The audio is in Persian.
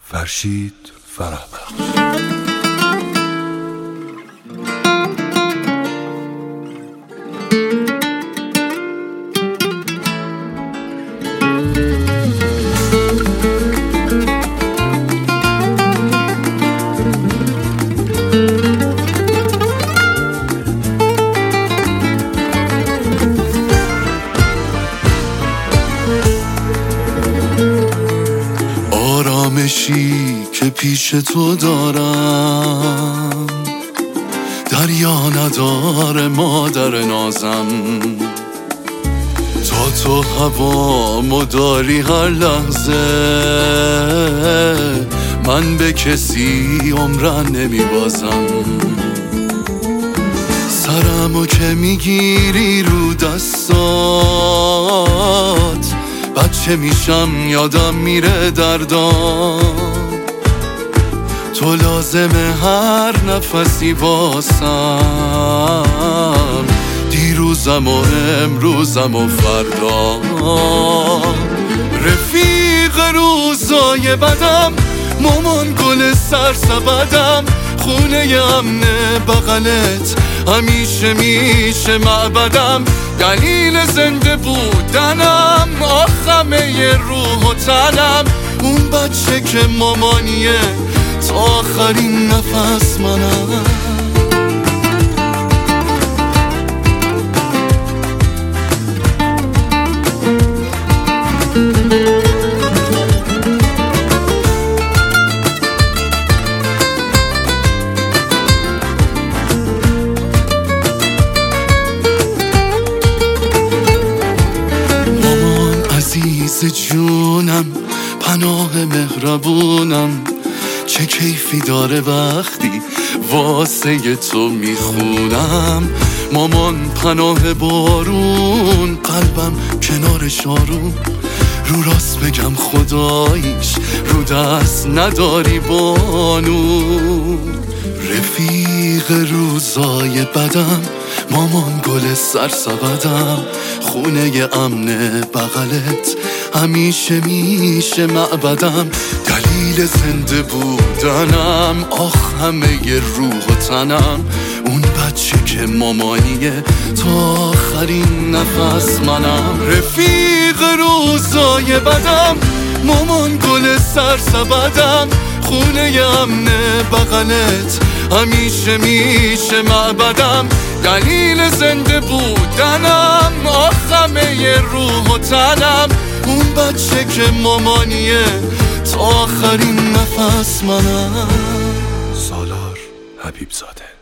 فرشید فرهبخش. آرامشی که پیش تو دارم دریا نداره مادر نازم، تا تو هوامو داری هر لحظه، من به کسی عمرن نمیبازم. سرمو که میگیری رو دستات، بچه میشم یادم میره دردام، تو لازمه هر نفسی واسم، دیروزم و امروزم و فردا. رفیق روزای بدم، مامان گل سرسبدم، خونه امن بغلت همیشه میشه معبدم، دلیل زنده بودنم، آخمه روح و تنم، اون بچه که مامانیه تا آخرین نفس منم. عزیز جونم، پناه مهربونم، چه کیفی داره وقتی واسه تو میخونم. مامان پناه بارون، قلبم کنار شارون، رو راست بگم خداییش رو دست نداری بانو. رفیق روزای بدم، مامان گل سرسبدم، خونه امن بغلت همیشه میشه معبدم، دلیل زنده بودنم، آخ همه روح و تنم، اون بچه که مامانیه تا آخرین نفس منم. رفیق روزای بدم، مامان گل سرسبدم، خونه امن بغلت همیشه میشه معبدم، دلیل زنده بودنم، آخمه روح و تنم، اون بچه که مامانیه تا آخرین نفس منم. سالار حبیبزاده.